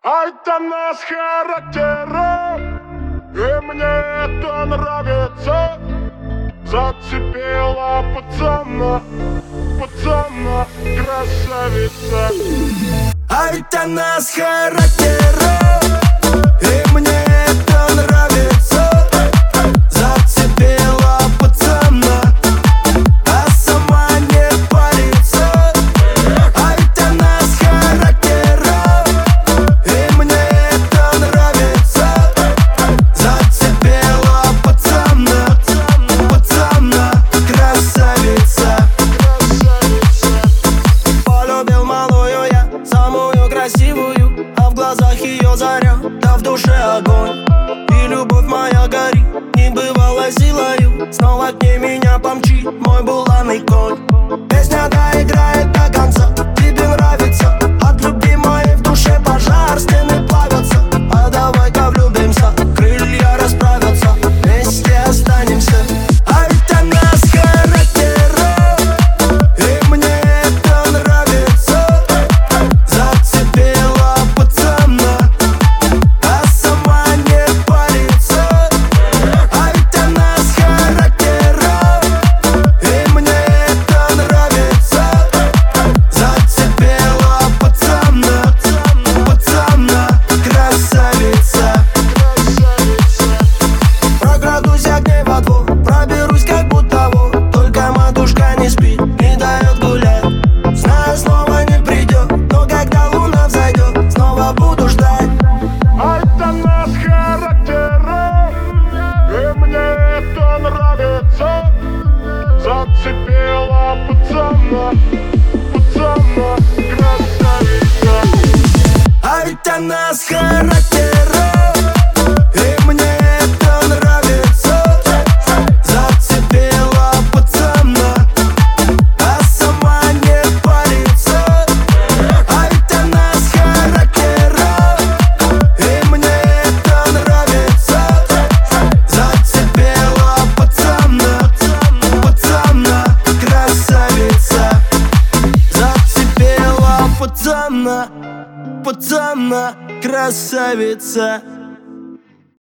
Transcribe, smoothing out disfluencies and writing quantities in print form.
Ай, там нас характера, и мне это нравится. Зацепила пацана, красавица. А ведь она с характера, и мне это нравится. Зацепила пацана, а сама не парится. А ведь она с характера, и мне это нравится. Зацепила пацана, красавица. Полюбил малую я, самую красивую, а в глазах ее заря, да в душе огонь. И любовь моя горит небывалой силою, снова к ней меня помчит мой буланый конь. Песня доиграет до конца, тебе нравится. От любви моей в душе пожар, стены плавятся. А давай-ка влюбимся, крылья расправятся, вместе останемся. А ведь она с характера, и мне это нравится. Зацепила пацана, а сама не парится. А ведь она с характера, и мне это нравится. Зацепила пацана, красавица. Прокрадусь я к ней во двор, проберусь как будто вор. Только матушка не спит, не дает гулять. Знаю, снова не придет, но когда луна взойдет, снова буду ждать. Ай, там нас характера, и мне это нравится. Зацепила пацана, красавица. А ведь она с характера, и мне это нравится. Зацепила пацана, а сама не парится. А ведь она с характера, и мне это нравится. Зацепила пацана, красавица. Зацепила пацана, красавица.